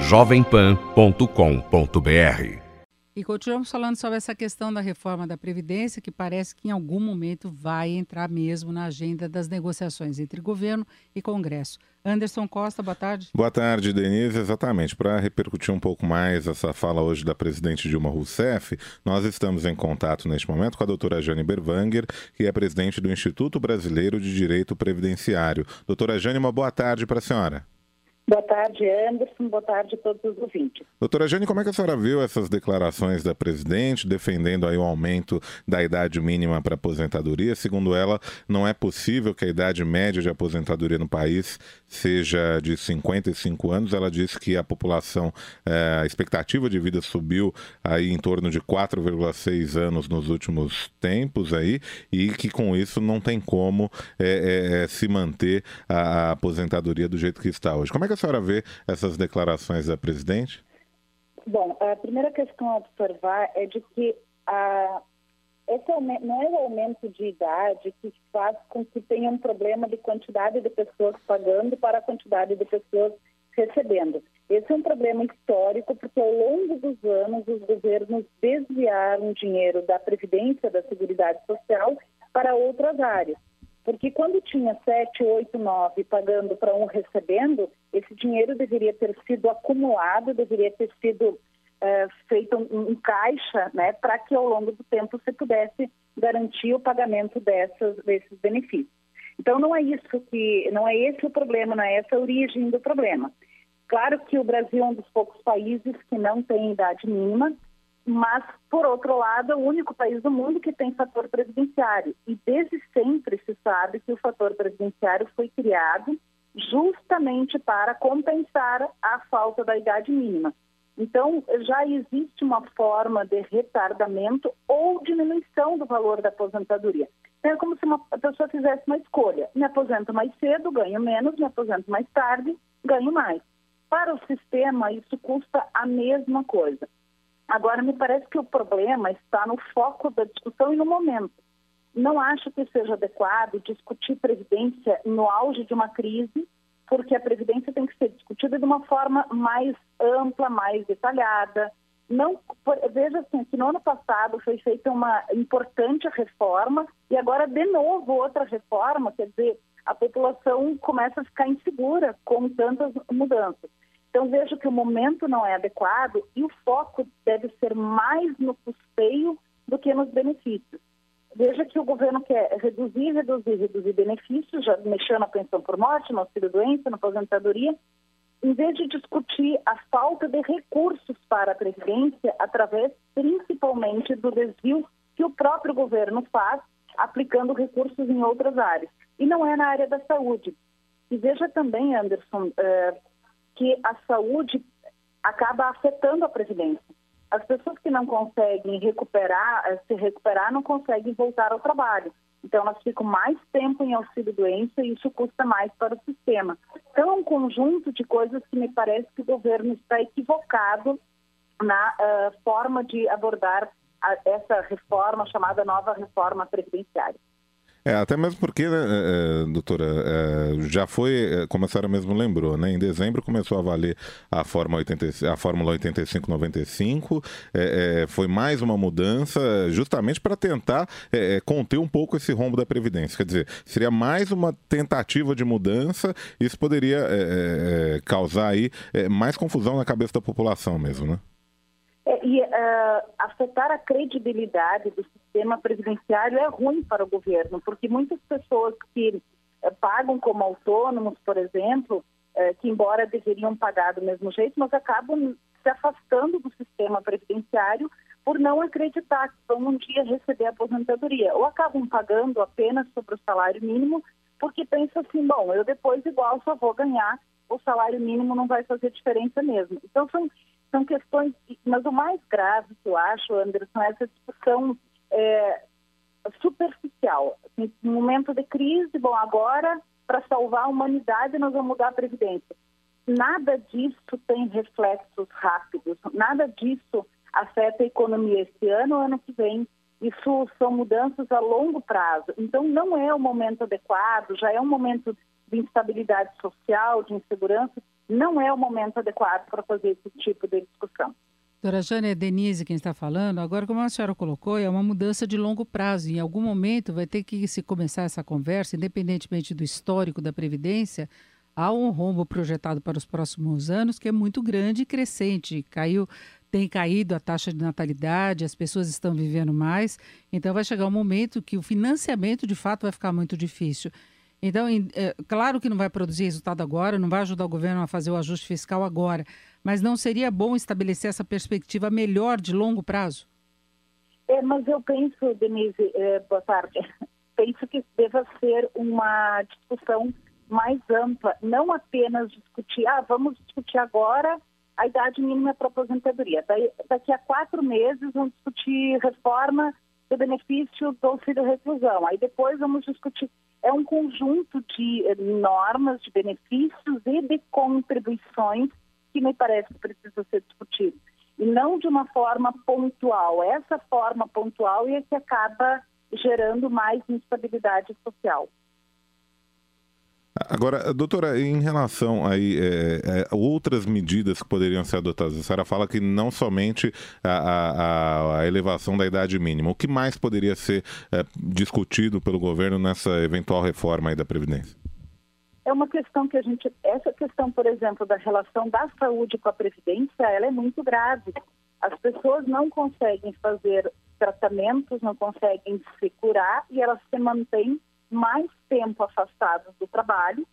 jovempan.com.br. E continuamos falando sobre essa questão da reforma da Previdência, que parece que em algum momento vai entrar mesmo na agenda das negociações entre governo e Congresso. Anderson Costa, boa tarde. Boa tarde, Denise. Exatamente. Para repercutir um pouco mais essa fala hoje da presidente Dilma Rousseff, nós estamos em contato neste momento com a doutora Jane Berwanger, que é presidente do Instituto Brasileiro de Direito Previdenciário. Doutora Jane, uma boa tarde para a senhora. Boa tarde, Anderson. Boa tarde a todos os ouvintes. Doutora Jane, como é que a senhora viu essas declarações da presidente defendendo aí o aumento da idade mínima para aposentadoria? Segundo ela, não é possível que a idade média de aposentadoria no país seja de 55 anos. Ela disse que a população, a expectativa de vida subiu aí em torno de 4,6 anos nos últimos tempos aí, e que com isso não tem como se manter a aposentadoria do jeito que está hoje. Como é que a senhora vê essas declarações da presidente? Bom, a primeira questão a observar é de que esse aumento, não é o aumento de idade que faz com que tenha um problema de quantidade de pessoas pagando para a quantidade de pessoas recebendo. Esse é um problema histórico, porque ao longo dos anos os governos desviaram dinheiro da Previdência, da Seguridade Social, para outras áreas. Porque quando tinha 7, 8, 9 pagando para um recebendo, esse dinheiro deveria ter sido acumulado, deveria ter sido feito um caixa, né, para que ao longo do tempo você pudesse garantir o pagamento desses benefícios. Então não é esse o problema, não é essa a origem do problema. Claro que o Brasil é um dos poucos países que não tem idade mínima, mas, por outro lado, é o único país do mundo que tem fator previdenciário. E desde sempre se sabe que o fator previdenciário foi criado justamente para compensar a falta da idade mínima. Então, já existe uma forma de retardamento ou diminuição do valor da aposentadoria. É como se uma pessoa fizesse uma escolha. Me aposento mais cedo, ganho menos, me aposento mais tarde, ganho mais. Para o sistema, isso custa a mesma coisa. Agora, me parece que o problema está no foco da discussão e no momento. Não acho que seja adequado discutir previdência no auge de uma crise, porque a previdência tem que ser discutida de uma forma mais ampla, mais detalhada. Veja assim, que no ano passado foi feita uma importante reforma e agora, de novo, outra reforma, quer dizer, a população começa a ficar insegura com tantas mudanças. Então, vejo que o momento não é adequado e o foco deve ser mais no custeio do que nos benefícios. Veja que o governo quer reduzir benefícios, já mexeu na pensão por morte, no auxílio-doença, na aposentadoria, em vez de discutir a falta de recursos para a Previdência, através principalmente do desvio que o próprio governo faz, aplicando recursos em outras áreas. E não é na área da saúde. E veja também, Anderson, que a saúde acaba afetando a Previdência. As pessoas que não conseguem se recuperar, não conseguem voltar ao trabalho. Então, elas ficam mais tempo em auxílio-doença e isso custa mais para o sistema. Então, é um conjunto de coisas que me parece que o governo está equivocado na forma de abordar essa reforma, chamada nova reforma previdenciária. Até mesmo porque, né, doutora, já foi, como a senhora mesmo lembrou, né, em dezembro começou a valer a Fórmula 8595, foi mais uma mudança justamente para tentar conter um pouco esse rombo da Previdência. Quer dizer, seria mais uma tentativa de mudança, isso poderia causar aí mais confusão na cabeça da população mesmo, né? Afetar a credibilidade do sistema previdenciário é ruim para o governo, porque muitas pessoas que pagam como autônomos, por exemplo, que embora deveriam pagar do mesmo jeito, mas acabam se afastando do sistema previdenciário por não acreditar que vão um dia receber a aposentadoria, ou acabam pagando apenas sobre o salário mínimo, porque pensam assim, bom, eu depois igual só vou ganhar, o salário mínimo não vai fazer diferença mesmo. Então são questões, mas o mais grave que eu acho, Anderson, é essa discussão superficial. Em um momento de crise, bom, agora, para salvar a humanidade, nós vamos mudar a Previdência. Nada disso tem reflexos rápidos, nada disso afeta a economia este ano ou ano que vem. Isso são mudanças a longo prazo. Então, não é o momento adequado, já é um momento de instabilidade social, de insegurança, não é o momento adequado para fazer esse tipo de discussão. Doutora Jane, é Denise quem está falando. Agora, como a senhora colocou, é uma mudança de longo prazo. Em algum momento vai ter que se começar essa conversa, independentemente do histórico da Previdência. Há um rombo projetado para os próximos anos que é muito grande e crescente. Tem caído a taxa de natalidade, as pessoas estão vivendo mais. Então vai chegar um momento que o financiamento de fato vai ficar muito difícil. Então, claro que não vai produzir resultado agora, não vai ajudar o governo a fazer o ajuste fiscal agora, mas não seria bom estabelecer essa perspectiva melhor de longo prazo? Mas eu penso, Denise, boa tarde, penso que deva ser uma discussão mais ampla, não apenas discutir, vamos discutir agora a idade mínima para aposentadoria. Daqui a 4 meses vamos discutir reforma do benefício do auxílio-reclusão. Aí depois vamos discutir. É um conjunto de normas, de benefícios e de contribuições que me parece que precisa ser discutido. E não de uma forma pontual. Essa forma pontual é que acaba gerando mais instabilidade social. Agora, doutora, em relação aí outras medidas que poderiam ser adotadas, a senhora fala que não somente a elevação da idade mínima, o que mais poderia ser discutido pelo governo nessa eventual reforma aí da Previdência? É uma questão que essa questão, por exemplo, da relação da saúde com a Previdência, ela é muito grave. As pessoas não conseguem fazer tratamentos, não conseguem se curar e elas se mantêm mais tempo afastados do trabalho,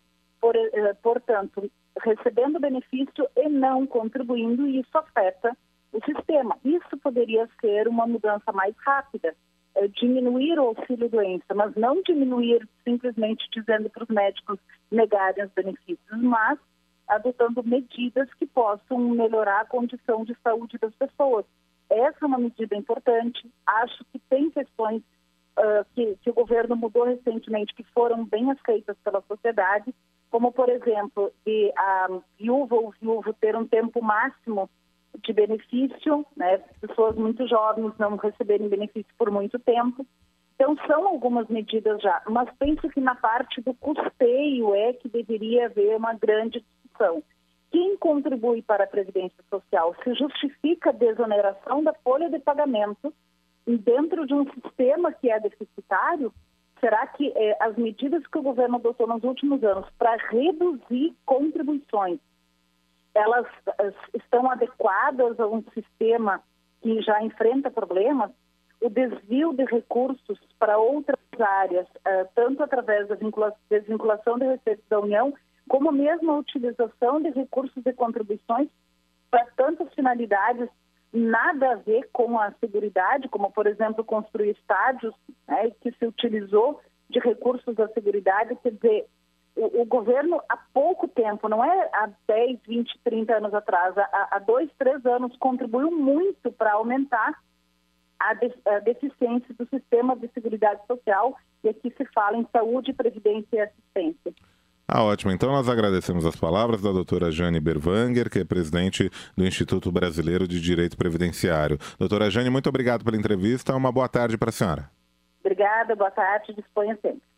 portanto, recebendo benefício e não contribuindo, e isso afeta o sistema. Isso poderia ser uma mudança mais rápida, diminuir o auxílio-doença, mas não diminuir simplesmente dizendo para os médicos negarem os benefícios, mas adotando medidas que possam melhorar a condição de saúde das pessoas. Essa é uma medida importante. Acho que tem questões que o governo mudou recentemente, que foram bem aceitas pela sociedade, como, por exemplo, a viúva ou viúvo ter um tempo máximo de benefício, né? Pessoas muito jovens não receberem benefício por muito tempo. Então, são algumas medidas já, mas penso que na parte do custeio é que deveria haver uma grande discussão. Quem contribui para a Previdência Social? Se justifica a desoneração da folha de pagamento dentro de um sistema que é deficitário? Será que as medidas que o governo adotou nos últimos anos para reduzir contribuições, elas estão adequadas a um sistema que já enfrenta problemas? O desvio de recursos para outras áreas, tanto através da desvinculação de receitas da União, como mesmo a utilização de recursos de contribuições para tantas finalidades, nada a ver com a seguridade, como, por exemplo, construir estádios, né, que se utilizou de recursos da seguridade. Quer dizer, o governo há pouco tempo, não é há 10, 20, 30 anos atrás, há 2, 3 anos, contribuiu muito para aumentar a deficiência do sistema de seguridade social, e aqui se fala em saúde, previdência e assistência. Ótimo. Então nós agradecemos as palavras da doutora Jane Berwanger, que é presidente do Instituto Brasileiro de Direito Previdenciário. Doutora Jane, muito obrigado pela entrevista. Uma boa tarde para a senhora. Obrigada, boa tarde. Disponha sempre.